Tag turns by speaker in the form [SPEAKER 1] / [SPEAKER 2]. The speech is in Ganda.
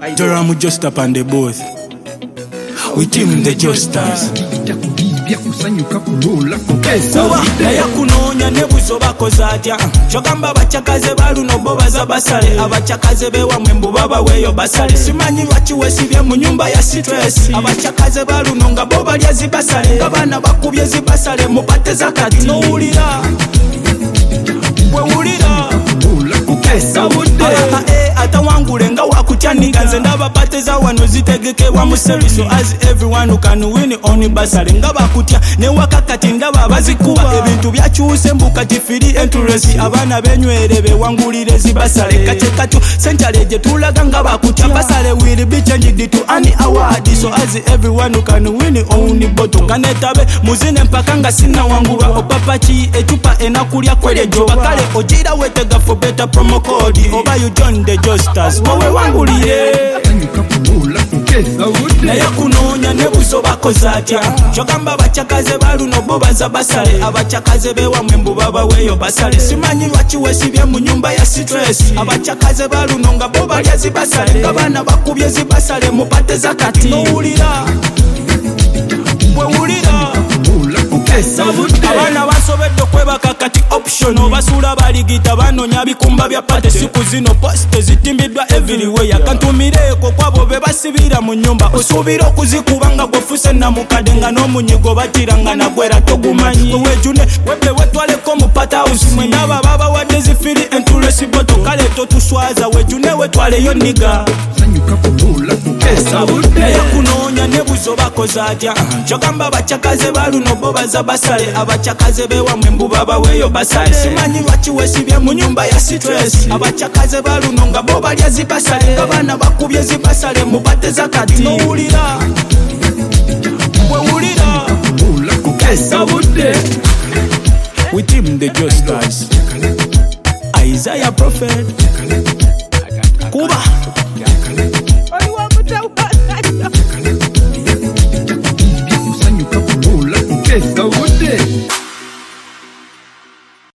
[SPEAKER 1] Joram just up on the booth. We team the Josters. Kuba naye kunoonya ne busobako zatya kyogamba abacakaze baluno bo baza basale abacakaze bewamwe mbu babaweeyo basale simanyi lwaki weesibye mu nyumba ya stress abacakaze baluno nga bo balya zibasale nga baana bakubye zibasale mupateza kati nowulira wewulira atawangule nga wakutyanika nze ndabapateza wano zitegekebwa mu service as everyone who can win on basale nga bakutya ne wakakati ndaba abazikuba ebintu byakyuse mbukati firi interest abaana benywere bewangulire zibasale katekatu central gye tulaga nga bakutya basale will be changed to an award so as everyone who can win on bottom kanetabe muzine mpaka nga sinawangulwa opapaki etupa enakulya kwelejo bakale ogira wetega for better promo code oba you join the Josters wowe wangulire naye kunoonya ne busobako zatya kyogamba abacakaze baluno bo baza basale abacakaze bewamwe mbu babaweeyo basale simanyi lwaki weesibye mu nyumba ya stress abacakaze baluno nga bo balya zibasale nga baana bakubye zibasale mupateza kati nowulira wewulira abaana basobedde okwebaka kati option obasuula baligita banoonya bikumba bya pate siku zino poste zitimbiddwa everywhere kantumireeko kwabo be basibira mu nyumba osuubira okuzikuba nga gwefuse namukadde nga n'omunyigo batiranga nagwera togumanyi wejune webe wetwaleko mu pathouse mwendaba babawadde zifiri entulesiboto kale totuswaza wejune wetwaleyo niga naye kunoonya ne busobako zatya kyogamba abacakaze baluno bo baza basale abacakaze bewamwe mbu babaweeyo basale simanyi lwaki weesibye mu nyumba ya stress abacakaze baluno nga bo balya zibasale nga baana bakubye zibasale mupateza kati nowulira wewulira we team the Josters Isaiah Prophet Kuba